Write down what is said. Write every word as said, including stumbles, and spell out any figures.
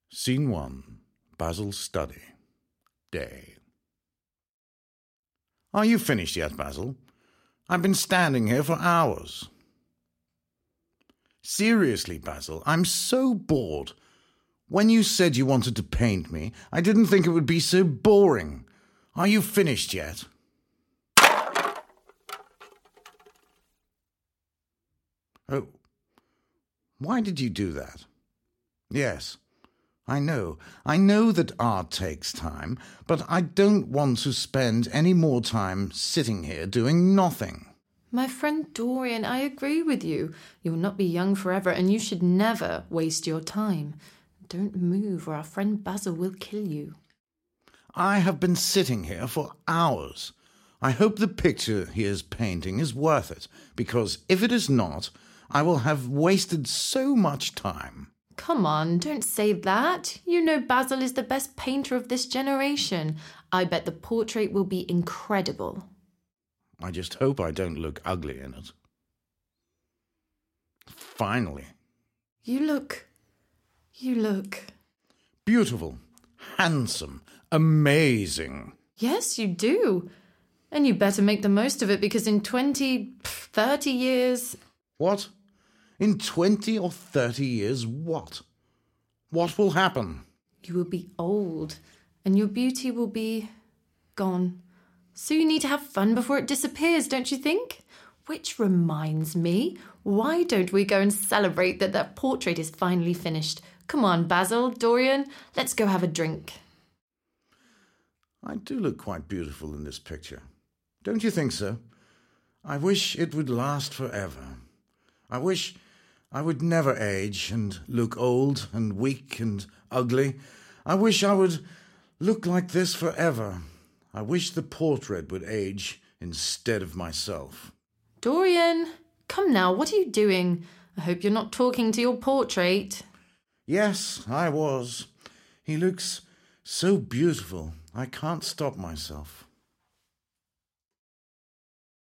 Scene one. Basil's study. Day. Are you finished yet, Basil? I've been standing here for hours. Seriously, Basil, I'm so bored. When you said you wanted to paint me, I didn't think it would be so boring. Are you finished yet? Oh, why did you do that? Yes, I know. I know that art takes time, but I don't want to spend any more time sitting here doing nothing. My friend Dorian, I agree with you. You will not be young forever, and you should never waste your time. Don't move, or our friend Basil will kill you. I have been sitting here for hours. I hope the picture he is painting is worth it, because if it is not, I will have wasted so much time. Come on, don't say that. You know Basil is the best painter of this generation. I bet the portrait will be incredible. I just hope I don't look ugly in it. Finally. You look... You look... Beautiful, handsome, amazing. Yes, you do. And you better make the most of it, because in twenty, thirty years... What? In twenty or thirty years, what? What will happen? You will be old, and your beauty will be gone. So you need to have fun before it disappears, don't you think? Which reminds me, why don't we go and celebrate that that portrait is finally finished? Come on, Basil, Dorian, let's go have a drink. I do look quite beautiful in this picture. Don't you think so? I wish it would last forever. I wish I would never age and look old and weak and ugly. I wish I would look like this forever. I wish the portrait would age instead of myself. Dorian, come now, what are you doing? I hope you're not talking to your portrait. Yes, I was. He looks so beautiful. I can't stop myself.